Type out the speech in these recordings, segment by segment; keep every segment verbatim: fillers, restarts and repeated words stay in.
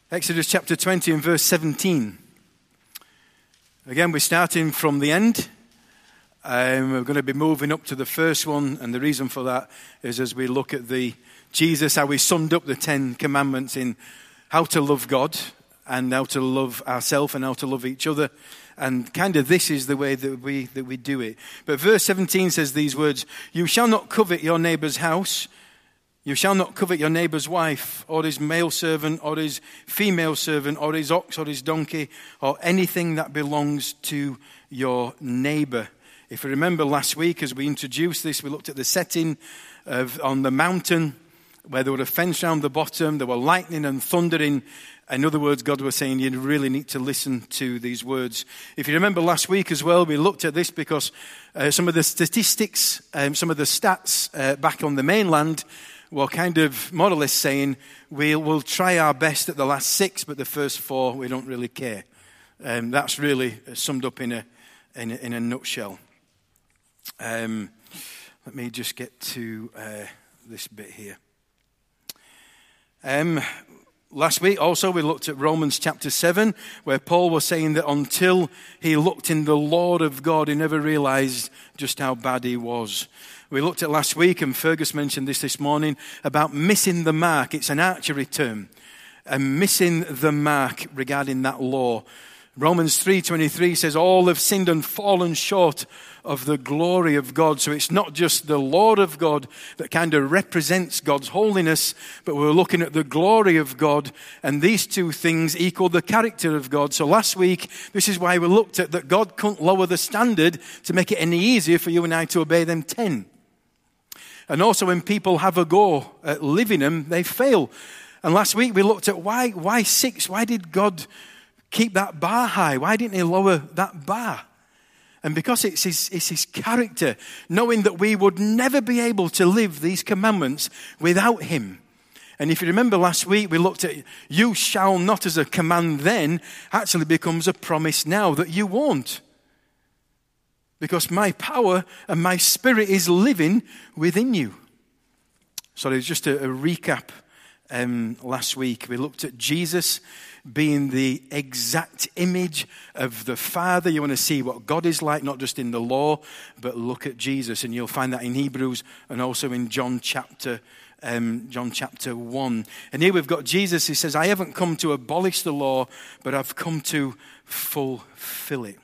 Exodus chapter twenty and verse seventeen. Again, we're starting from the end. Um, we're going to be moving up to the first one, and the reason for that is as we look at the Jesus, how we summed up the Ten Commandments in how to love God and how to love ourselves and how to love each other. And kind of this is the way that we that we do it. But verse seventeen says these words: "You shall not covet your neighbor's house. You shall not covet your neighbor's wife, or his male servant, or his female servant, or his ox, or his donkey, or anything that belongs to your neighbor." If you remember last week, as we introduced this, we looked at the setting of on the mountain, where there were a fence around the bottom, there were lightning and thundering. In other words, God was saying you really need to listen to these words. If you remember last week as well, we looked at this because uh, some of the statistics, um, some of the stats uh, back on the mainland were kind of more or less saying we'll, we'll try our best at the last six, but the first four we don't really care. Um, that's really summed up in a in a, in a nutshell. Um, let me just get to uh, this bit here. Um, last week also we looked at Romans chapter seven, where Paul was saying that until he looked in the Lord of God, he never realized just how bad he was. We looked at last week, and Fergus mentioned this this morning, about missing the mark. It's an archery term, and missing the mark regarding that law. Romans three twenty-three says, "All have sinned and fallen short of the glory of God." So it's not just the Lord of God that kind of represents God's holiness, but we're looking at the glory of God, and these two things equal the character of God. So last week, this is why we looked at that God couldn't lower the standard to make it any easier for you and I to obey them ten. And also when people have a go at living them, they fail. And last week we looked at why, why six? Why did God keep that bar high? Why didn't he lower that bar? And because it's his, it's his character, knowing that we would never be able to live these commandments without him. And if you remember last week, we looked at you shall not as a command then actually becomes a promise now that you won't. Because my power and my spirit is living within you. So there's just a, a recap. Um, last week we looked at Jesus being the exact image of the Father. You want to see what God is like, not just in the law, but look at Jesus. And you'll find that in Hebrews and also in John chapter um, John chapter one. And here we've got Jesus. He says, "I haven't come to abolish the law, but I've come to fulfill it."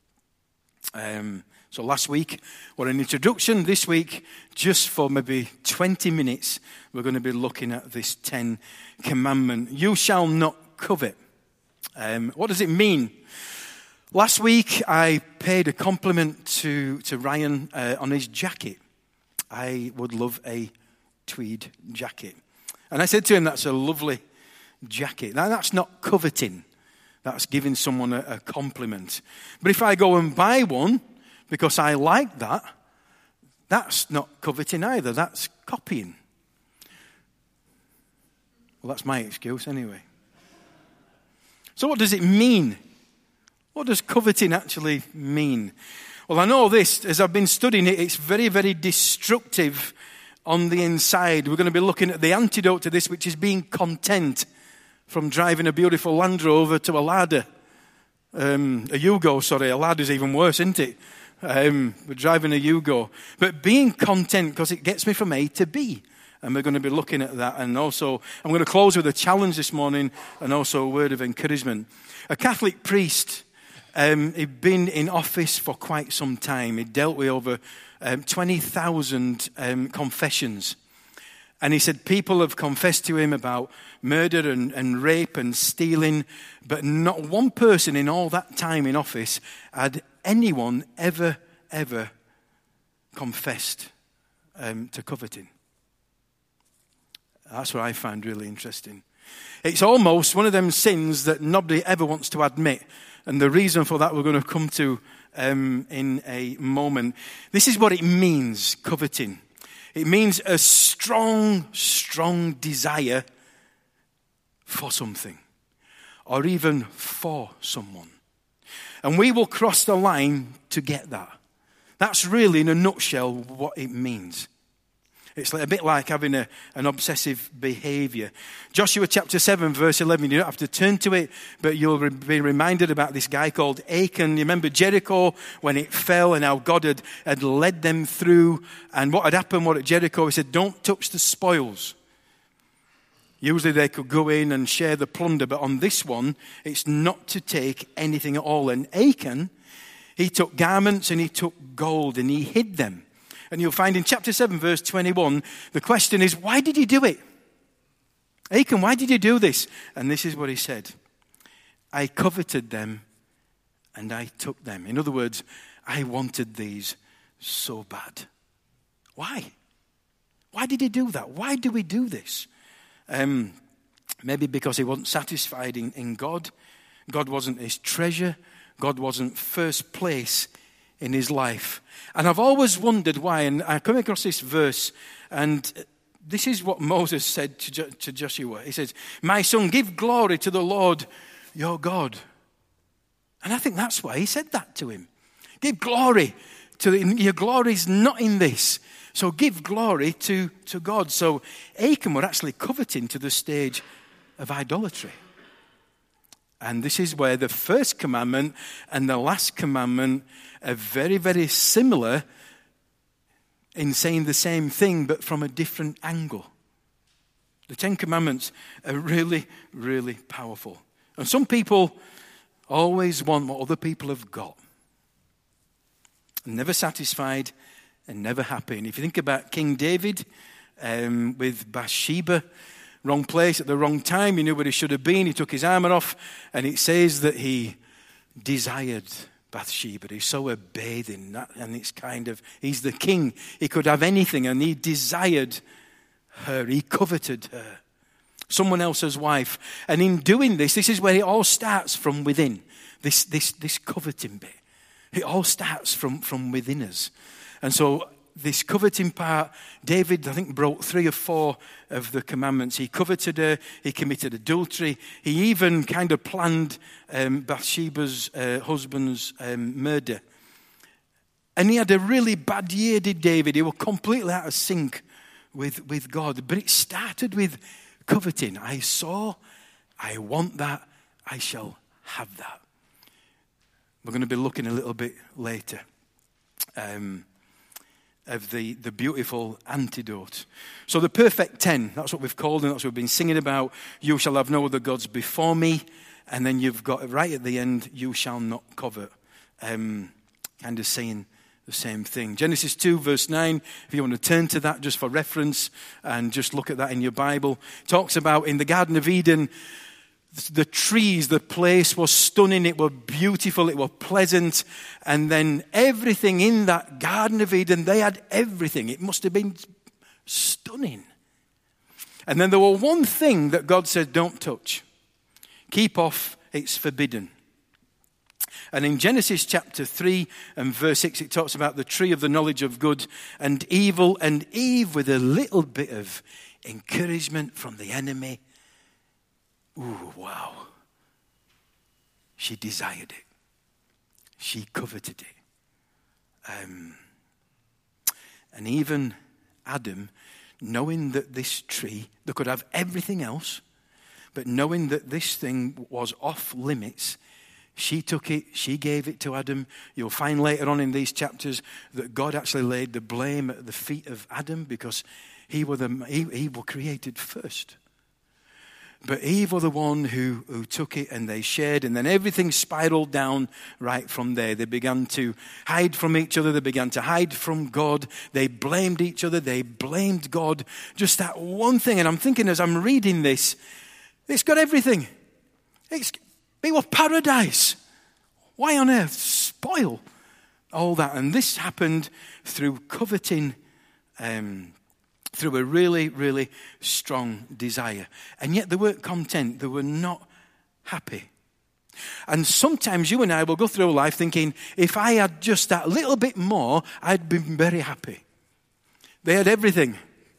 Um, so last week, what an introduction. This week, just for maybe twenty minutes, we're going to be looking at this Ten Commandment. You shall not covet. Um, what does it mean? Last week, I paid a compliment to, to Ryan uh, on his jacket. I would love a tweed jacket. And I said to him, that's a lovely jacket. Now, that's not coveting. That's giving someone a, a compliment. But if I go and buy one because I like that, that's not coveting either. That's copying. Well, that's my excuse anyway. So what does it mean? What does coveting actually mean? Well, I know this, as I've been studying it, it's very, very destructive on the inside. We're going to be looking at the antidote to this, which is being content. From driving a beautiful Land Rover to a Lada. Um, a Yugo, sorry. A Lada's even worse, isn't it? Um, we're driving a Yugo. But being content, because it gets me from A to B. And we're going to be looking at that. And also, I'm going to close with a challenge this morning and also a word of encouragement. A Catholic priest, um, he'd been in office for quite some time. He dealt with over um, twenty thousand um, confessions. And he said people have confessed to him about murder and, and rape and stealing, but not one person in all that time in office had anyone ever, ever confessed um, to coveting. That's what I find really interesting. It's almost one of them sins that nobody ever wants to admit. And the reason for that we're going to come to um, in a moment. This is what it means, coveting. It means a strong, strong desire for something or even for someone. And we will cross the line to get that. That's really, in a nutshell, what it means. It's a bit like having a, an obsessive behavior. Joshua chapter seven, verse eleven, you don't have to turn to it, but you'll be reminded about this guy called Achan. You remember Jericho when it fell and how God had, had led them through. And what had happened, what at Jericho, he said, don't touch the spoils. Usually they could go in and share the plunder, but on this one, it's not to take anything at all. And Achan, he took garments and he took gold and he hid them. And you'll find in chapter seven, verse twenty-one, the question is, why did you do it? Achan, why did you do this? And this is what he said. I coveted them and I took them. In other words, I wanted these so bad. Why? Why did he do that? Why do we do this? Um, maybe because he wasn't satisfied in, in God. God wasn't his treasure. God wasn't first place in his life. And I've always wondered why, and I come across this verse, and this is what Moses said to, jo- to Joshua. He says, my son, give glory to the Lord your God. And I think that's why he said that to him. Give glory to the, your glory is not in this. So give glory to, to God. So Achan were actually coveting to the stage of idolatry. And this is where the first commandment and the last commandment are very, very similar in saying the same thing, but from a different angle. The Ten Commandments are really, really powerful. And some people always want what other people have got. Never satisfied and never happy. And if you think about King David um, with Bathsheba, wrong place at the wrong time. He knew where he should have been. He took his armor off. And it says that he desired Bathsheba. He's so a bathing. And it's kind of, he's the king. He could have anything. And he desired her. He coveted her. Someone else's wife. And in doing this, this is where it all starts from within. This, this, this coveting bit. It all starts from, from within us. And so this coveting part, David, I think, broke three or four of the commandments. He coveted her. He committed adultery. He even kind of planned um, Bathsheba's uh, husband's um, murder. And he had a really bad year, did David. He was completely out of sync with, with God. But it started with coveting. I saw, I want that, I shall have that. We're going to be looking a little bit later um, of the, the beautiful antidote. So the perfect ten, that's what we've called, and that's what we've been singing about. You shall have no other gods before me. And then you've got right at the end, you shall not covet. Um, kind of saying the same thing. Genesis two, verse nine, if you want to turn to that just for reference and just look at that in your Bible, talks about in the Garden of Eden, the trees, the place was stunning, it was beautiful, it was pleasant, and then everything in that Garden of Eden, they had everything. It must have been stunning. And then there was one thing that God said, don't touch. Keep off, it's forbidden. And in Genesis chapter three and verse six, it talks about the tree of the knowledge of good and evil, and Eve, with a little bit of encouragement from the enemy, ooh, wow. She desired it. She coveted it. Um, and even Adam, knowing that this tree, they could have everything else, but knowing that this thing was off limits, she took it, she gave it to Adam. You'll find later on in these chapters that God actually laid the blame at the feet of Adam because he was, the, he, he was created first. But Eve was the one who, who took it and they shared, and then everything spiraled down right from there. They began to hide from each other. They began to hide from God. They blamed each other. They blamed God. Just that one thing. And I'm thinking as I'm reading this, it's got everything. It's, it was paradise. Why on earth spoil all that? And this happened through coveting um through a really, really strong desire. And yet they weren't content. They were not happy. And sometimes you and I will go through life thinking, if I had just that little bit more, I'd be very happy. They had everything.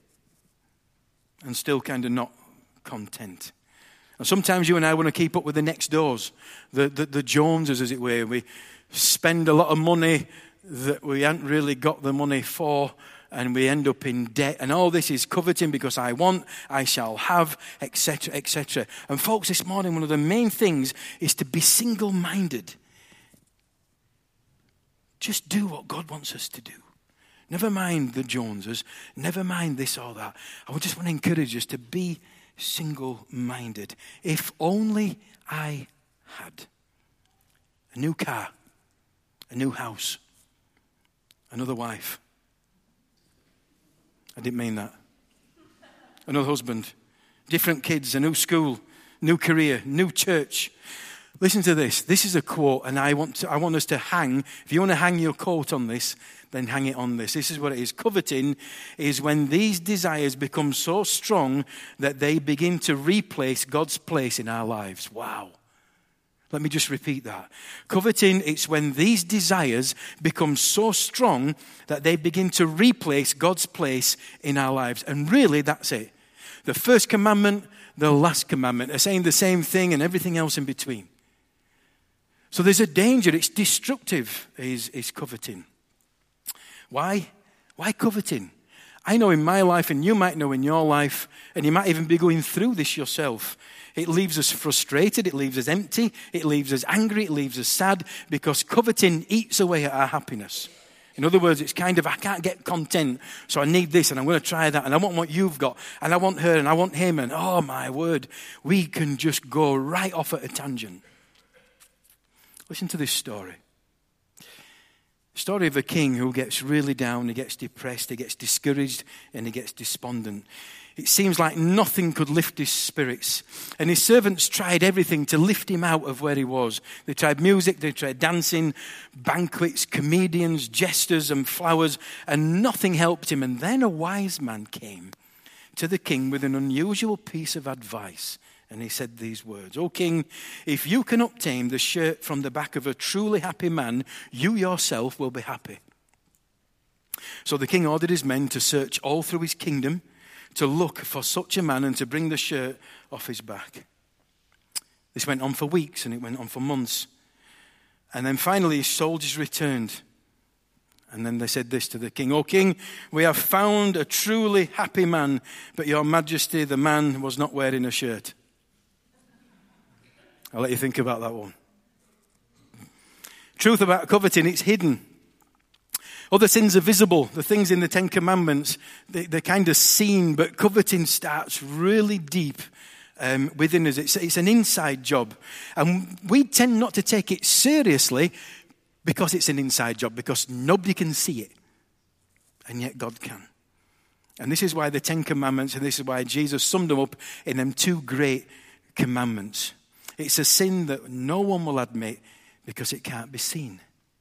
And still kind of not content. And sometimes you and I want to keep up with the next doors. The, the, the Joneses, as it were. We spend a lot of money that we haven't really got the money for. and we end up in debt. And all this is coveting because I want, I shall have, et cetera, et cetera. And folks, this morning, one of the main things is to be single-minded. Just do what God wants us to do. Never mind the Joneses. Never mind this or that. I just want to encourage us to be single-minded. If only I had a new car, a new house, another wife. I didn't mean that. Another husband, different kids, a new school, new career, new church. Listen to this. This is a quote, and I want to, I want us to hang. If you want to hang your coat on this, then hang it on this. This is what it is. Coveting is when these desires become so strong that they begin to replace God's place in our lives. Wow. Let me just repeat that. Coveting, it's when these desires become so strong that they begin to replace God's place in our lives. And really, that's it. The first commandment, the last commandment are saying the same thing and everything else in between. So there's a danger. It's destructive, is, is coveting. Why? Why coveting? I know in my life, and you might know in your life, and you might even be going through this yourself. It leaves us frustrated, it leaves us empty, it leaves us angry, it leaves us sad, because coveting eats away at our happiness. In other words, it's kind of, I can't get content, so I need this, and I'm going to try that, and I want what you've got, and I want her, and I want him, and oh my word, we can just go right off at a tangent. Listen to this story. Story of a king who gets really down, he gets depressed, he gets discouraged, and he gets despondent. It seems like nothing could lift his spirits. And his servants tried everything to lift him out of where he was. They tried music, they tried dancing, banquets, comedians, jesters, and flowers, and nothing helped him. And then a wise man came to the king with an unusual piece of advice. And he said these words, "O king, if you can obtain the shirt from the back of a truly happy man, you yourself will be happy." So the king ordered his men to search all through his kingdom to look for such a man and to bring the shirt off his back. This went on for weeks and it went on for months. And then finally his soldiers returned. And then they said this to the king, "O king, we have found a truly happy man, but your majesty, the man was not wearing a shirt." I'll let you think about that one. Truth about coveting, it's hidden. Other sins are visible. The things in the Ten Commandments, they, they're kind of seen, but coveting starts really deep um, within us. It's, it's an inside job. And we tend not to take it seriously because it's an inside job, because nobody can see it. And yet God can. And this is why the Ten Commandments, and this is why Jesus summed them up in them two great commandments. It's a sin that no one will admit because it can't be seen.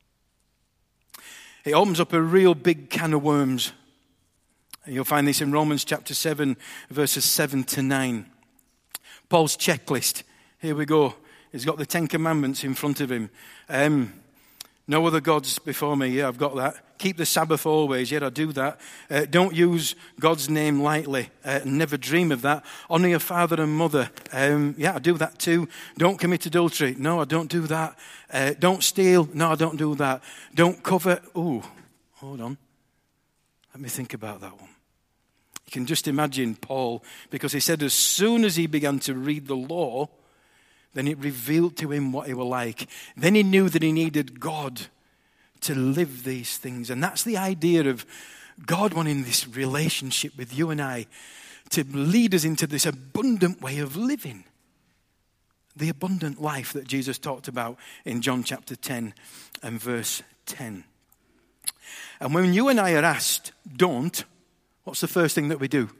It opens up a real big can of worms. And you'll find this in Romans chapter seven, verses seven to nine. Paul's checklist. Here we go. He's got the Ten Commandments in front of him. Um, no other gods before me. Yeah, I've got that. Keep the Sabbath always. Yeah, I do that. Uh, don't use God's name lightly. Uh, never dream of that. Honor your father and mother. Um, yeah, I do that too. Don't commit adultery. No, I don't do that. Uh, don't steal. No, I don't do that. Don't covet. Ooh, hold on. Let me think about that one. You can just imagine Paul, because he said as soon as he began to read the law, then it revealed to him what he was like. Then he knew that he needed God to live these things. And that's the idea of God wanting this relationship with you and I to lead us into this abundant way of living. The abundant life that Jesus talked about in John chapter ten and verse ten. And when you and I are asked, don't, what's the first thing that we do?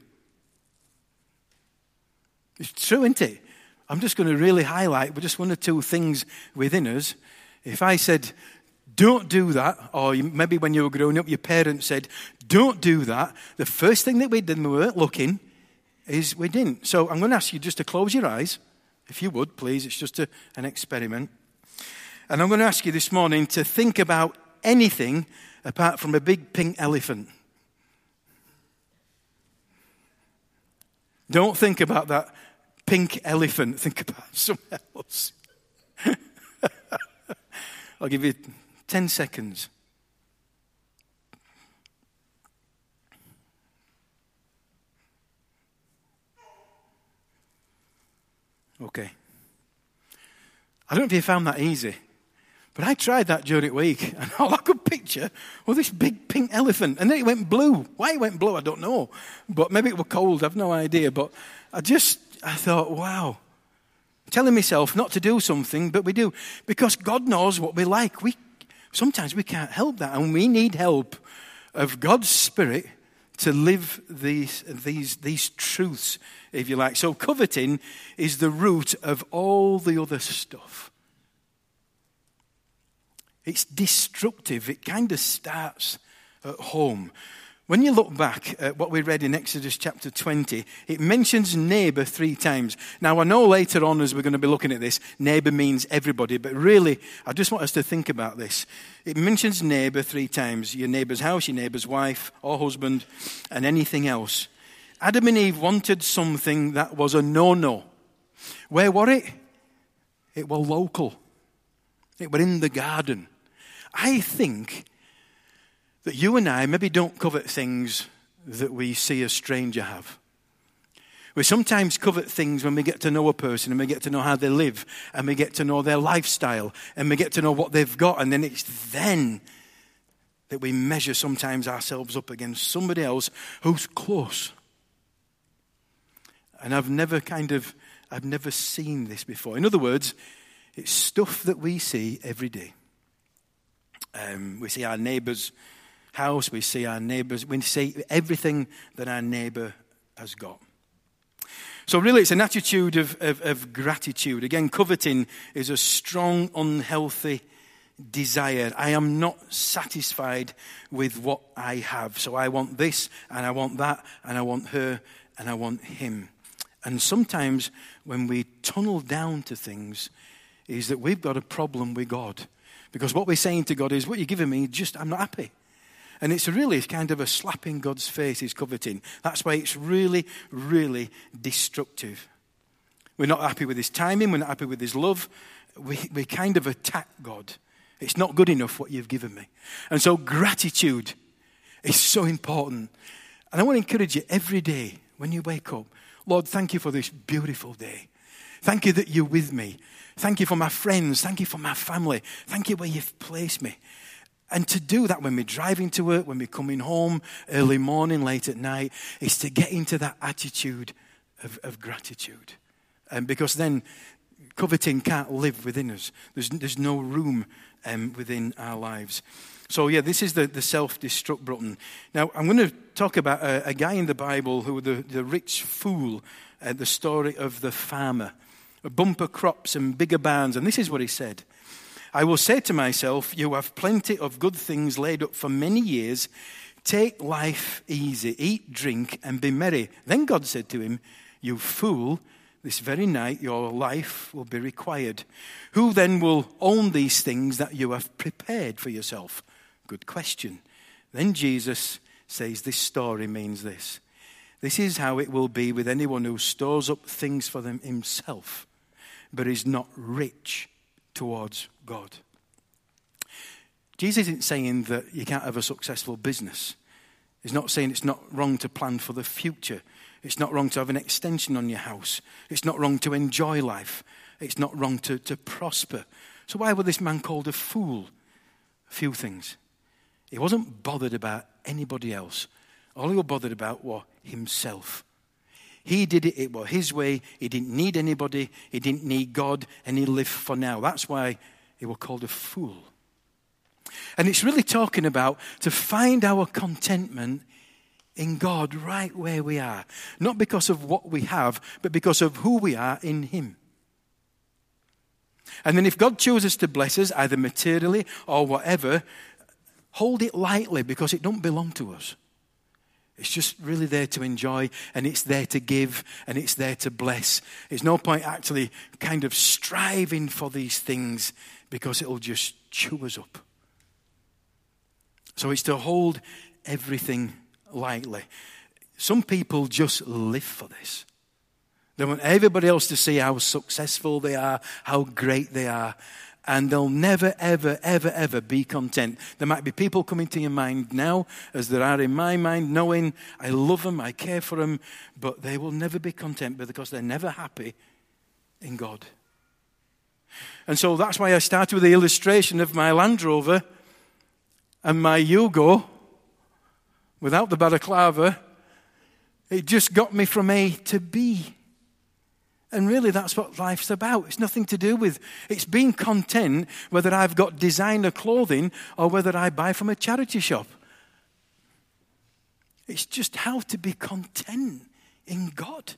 It's true, isn't it? I'm just going to really highlight just one or two things within us. If I said, don't do that, or maybe when you were growing up, your parents said, don't do that, the first thing that we did when we weren't looking is we didn't. So I'm going to ask you just to close your eyes, if you would, please. It's just a, an experiment. And I'm going to ask you this morning to think about anything apart from a big pink elephant. Don't think about that pink elephant. Think about something else. I'll give you ten seconds. Okay. I don't know if you found that easy, but I tried that during the week, and all I could picture was this big pink elephant, and then it went blue. Why it went blue, I don't know, but maybe it was cold, I've no idea, but I just, I thought, wow. Telling myself not to do something, but we do, because God knows what we like. We Sometimes we can't help that, and we need help of God's Spirit to live these, these, these truths, if you like. So coveting is the root of all the other stuff. It's destructive. It kind of starts at home. When you look back at what we read in Exodus chapter twenty, it mentions neighbor three times. Now, I know later on as we're going to be looking at this, neighbor means everybody, but really, I just want us to think about this. It mentions neighbor three times, your neighbor's house, your neighbor's wife or husband, and anything else. Adam and Eve wanted something that was a no-no. Where were it? It was local. It were in the garden. I think that you and I maybe don't covet things that we see a stranger have. We sometimes covet things when we get to know a person and we get to know how they live and we get to know their lifestyle and we get to know what they've got, and then it's then that we measure sometimes ourselves up against somebody else who's close. And I've never kind of, I've never seen this before. In other words, it's stuff that we see every day. Um, we see our neighbour's house, we see our neighbours, we see everything that our neighbour has got. So really it's an attitude of, of, of gratitude. Again, coveting is a strong, unhealthy desire. I am not satisfied with what I have. So I want this, and I want that, and I want her, and I want him. And sometimes when we tunnel down to things, is that we've got a problem with God. Because what we're saying to God is, what you're giving me, just, I'm not happy. And it's really kind of a slap in God's face is coveting. That's why it's really, really destructive. We're not happy with his timing. We're not happy with his love. We, we kind of attack God. It's not good enough what you've given me. And so gratitude is so important. And I want to encourage you every day when you wake up, Lord, thank you for this beautiful day. Thank you that you're with me. Thank you for my friends. Thank you for my family. Thank you where you've placed me. And to do that when we're driving to work, when we're coming home, early morning, late at night, is to get into that attitude of, of gratitude. And because then coveting can't live within us. There's, there's no room um, within our lives. So yeah, this is the, the self-destruct button. Now, I'm going to talk about a, a guy in the Bible who was the, the rich fool, uh, the story of the farmer. Bumper crops and bigger barns. And this is what he said. I will say to myself, you have plenty of good things laid up for many years. Take life easy, eat, drink, and be merry. Then God said to him, you fool, this very night your life will be required. Who then will own these things that you have prepared for yourself? Good question. Then Jesus says this story means this. This is how it will be with anyone who stores up things for them himself, but is not rich towards God. Jesus isn't saying that you can't have a successful business. He's not saying it's not wrong to plan for the future. It's not wrong to have an extension on your house. It's not wrong to enjoy life. It's not wrong to, to prosper. So why was this man called a fool? A few things. He wasn't bothered about anybody else. All he was bothered about was himself. He did it, it was his way. He didn't need anybody. He didn't need God, and he lived for now. That's why he was called a fool. And it's really talking about to find our contentment in God right where we are. Not because of what we have, but because of who we are in him. And then if God chooses to bless us, either materially or whatever, hold it lightly because it don't belong to us. It's just really there to enjoy, and it's there to give, and it's there to bless. There's no point actually kind of striving for these things because it'll just chew us up. So it's to hold everything lightly. Some people just live for this. They want everybody else to see how successful they are, how great they are. And they'll never, ever, ever, ever be content. There might be people coming to your mind now, as there are in my mind, knowing I love them, I care for them, but they will never be content because they're never happy in God. And so that's why I started with the illustration of my Land Rover and my Yugo without the balaclava. It just got me from A to B. And really that's what life's about. It's nothing to do with, it's being content whether I've got designer clothing or whether I buy from a charity shop. It's just how to be content in God.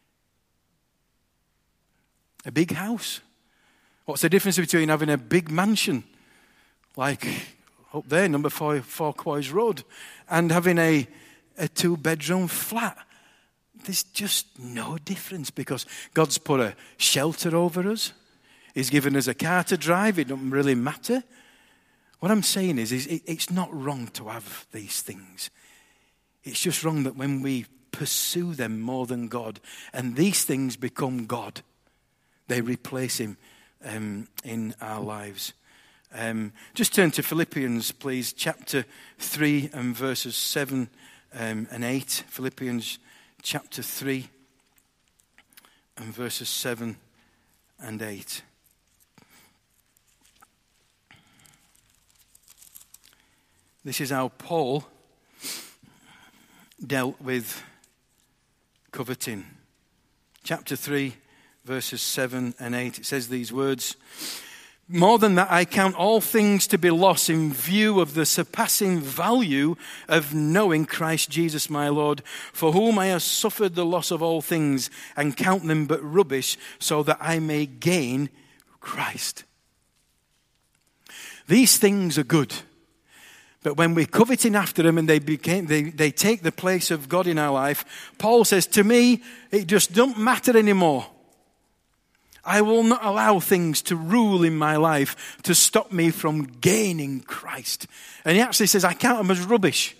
A big house. What's the difference between having a big mansion, like up there, number four, four Quoys Road, and having a, a two-bedroom flat? There's just no difference because God's put a shelter over us. He's given us a car to drive. It doesn't really matter. What I'm saying is, is it, it's not wrong to have these things. It's just wrong that when we pursue them more than God, and these things become God, they replace him um, in our lives. Um, just turn to Philippians, please, chapter three and verses seven um, and eight. Philippians chapter three and verses seven and eight. This is how Paul dealt with coveting. Chapter three, verses seven and eight. It says these words: "More than that, I count all things to be lost in view of the surpassing value of knowing Christ Jesus my Lord, for whom I have suffered the loss of all things, and count them but rubbish, so that I may gain Christ." These things are good. But when we're coveting after them and they became, they, they take the place of God in our life, Paul says, to me, it just don't matter anymore. I will not allow things to rule in my life to stop me from gaining Christ. And he actually says, I count them as rubbish.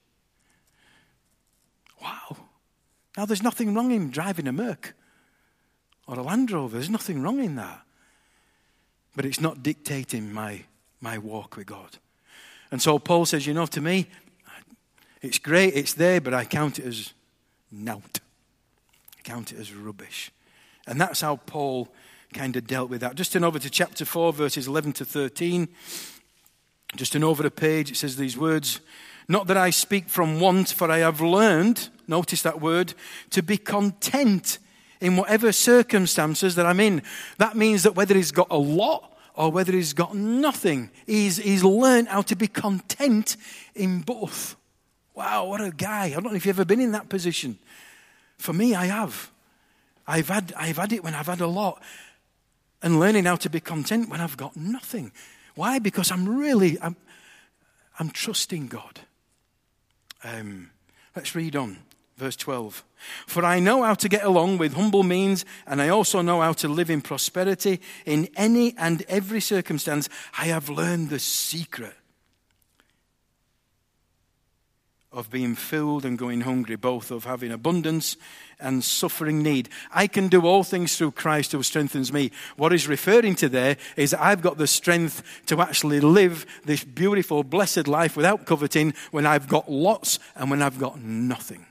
Wow. Now there's nothing wrong in driving a Merc or a Land Rover. There's nothing wrong in that. But it's not dictating my, my walk with God. And so Paul says, you know, to me, it's great, it's there, but I count it as naught. I count it as rubbish. And that's how Paul kind of dealt with that. Just turn over to chapter four, verses eleven to thirteen. Just turn over a page, it says these words: "Not that I speak from want, for I have learned," notice that word, "to be content in whatever circumstances that I'm in." That means that whether he's got a lot or whether he's got nothing, he's, he's learned how to be content in both. Wow, what a guy. I don't know if you've ever been in that position. For me, I have. I've had, I've had it when I've had a lot, and learning how to be content when I've got nothing. Why? Because I'm really, I'm, I'm trusting God. Um, let's read on, verse twelve. "For I know how to get along with humble means, and I also know how to live in prosperity. In any and every circumstance, I have learned the secret of being filled and going hungry, both of having abundance and suffering need. I can do all things through Christ who strengthens me." What he's referring to there is that I've got the strength to actually live this beautiful, blessed life without coveting when I've got lots and when I've got nothing.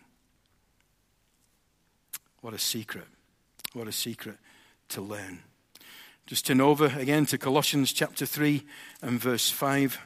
What a secret. What a secret to learn. Just turn over again to Colossians chapter three and verse five.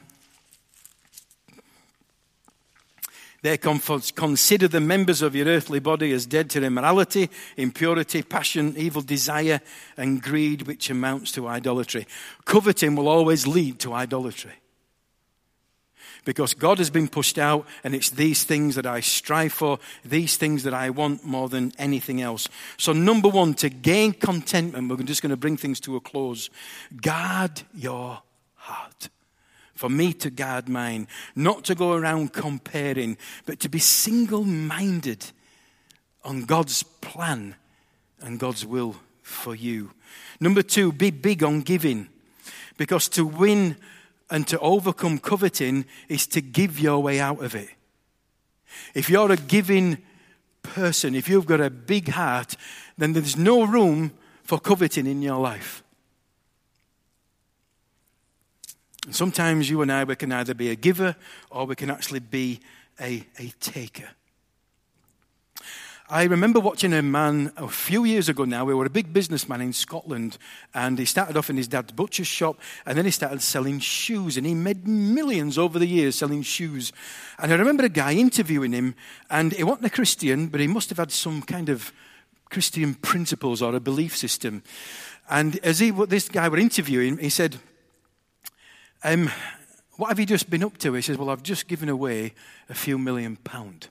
"There consider the members of your earthly body as dead to immorality, impurity, passion, evil desire, and greed, which amounts to idolatry." Coveting will always lead to idolatry. Because God has been pushed out, and it's these things that I strive for, these things that I want more than anything else. So number one, to gain contentment, we're just going to bring things to a close. Guard your heart. For me to guard mine, not to go around comparing, but to be single-minded on God's plan and God's will for you. Number two, be big on giving. Because to win and to overcome coveting is to give your way out of it. If you're a giving person, if you've got a big heart, then there's no room for coveting in your life. And sometimes you and I, we can either be a giver or we can actually be a, a taker. I remember watching a man a few years ago now. We were a big businessman in Scotland, and he started off in his dad's butcher's shop, and then he started selling shoes, and he made millions over the years selling shoes. And I remember a guy interviewing him, and he wasn't a Christian, but he must have had some kind of Christian principles or a belief system. And as he, this guy were interviewing, he said, um, what have you just been up to? He says, well, I've just given away a few million pound.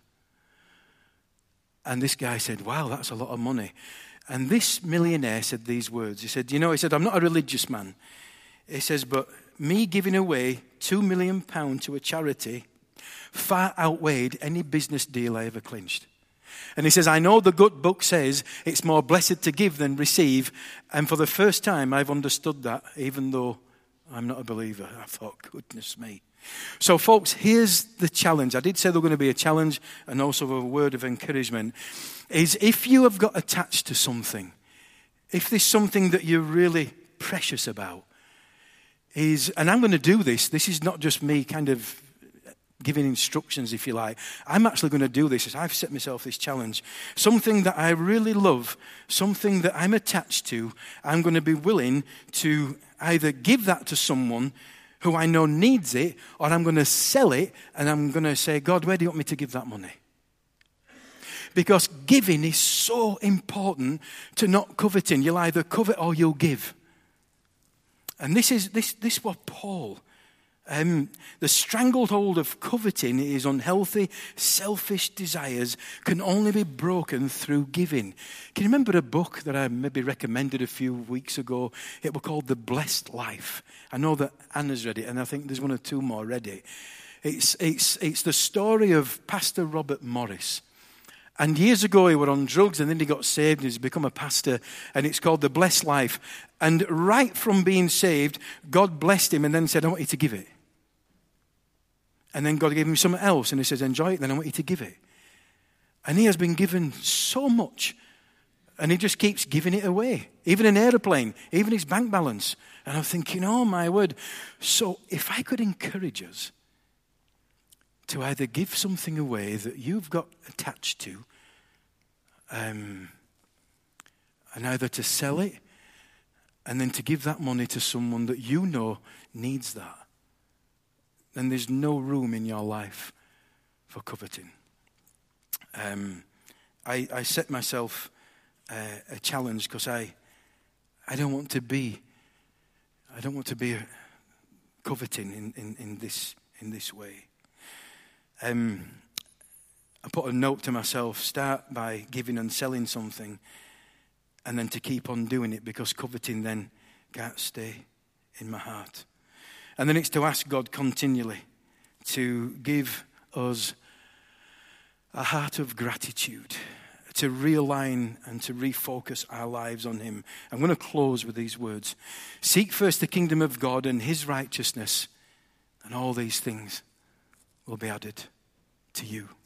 And this guy said, wow, that's a lot of money. And this millionaire said these words. He said, you know, he said, I'm not a religious man. He says, but me giving away two million pounds to a charity far outweighed any business deal I ever clinched. And he says, I know the good book says it's more blessed to give than receive. And for the first time, I've understood that, even though I'm not a believer. I thought, goodness me. So, folks, here's the challenge. I did say there was going to be a challenge and also a word of encouragement. Is if you have got attached to something, if there's something that you're really precious about, is, and I'm going to do this, this is not just me kind of giving instructions, if you like. I'm actually going to do this as I've set myself this challenge. Something that I really love, something that I'm attached to, I'm going to be willing to either give that to someone who I know needs it, or I'm going to sell it and I'm going to say, God, where do you want me to give that money? Because giving is so important to not coveting. You'll either covet or you'll give. And this is this this what Paul, um, the stranglehold of coveting is unhealthy, selfish desires can only be broken through giving. Can you remember a book that I maybe recommended a few weeks ago? It was called The Blessed Life. I know that Anna's read it, and I think there's one or two more read it. It's, it's, it's the story of Pastor Robert Morris. And years ago, he were on drugs, and then he got saved, and he's become a pastor, and it's called The Blessed Life. And right from being saved, God blessed him and then said, I want you to give it. And then God gave him something else, and he says, enjoy it, then I want you to give it. And he has been given so much, and he just keeps giving it away. Even an airplane, even his bank balance. And I'm thinking, oh my word. So if I could encourage us to either give something away that you've got attached to, um, and either to sell it, and then to give that money to someone that you know needs that, then there's no room in your life for coveting. Um, I, I set myself uh, a challenge because I, I don't want to be, I don't want to be coveting in, in, in this in this way. Um, I put a note to myself: start by giving and selling something, and then to keep on doing it, because coveting then can't stay in my heart. And then it's to ask God continually to give us a heart of gratitude, to realign and to refocus our lives on him. I'm going to close with these words. Seek first the kingdom of God and his righteousness, and all these things will be added to you.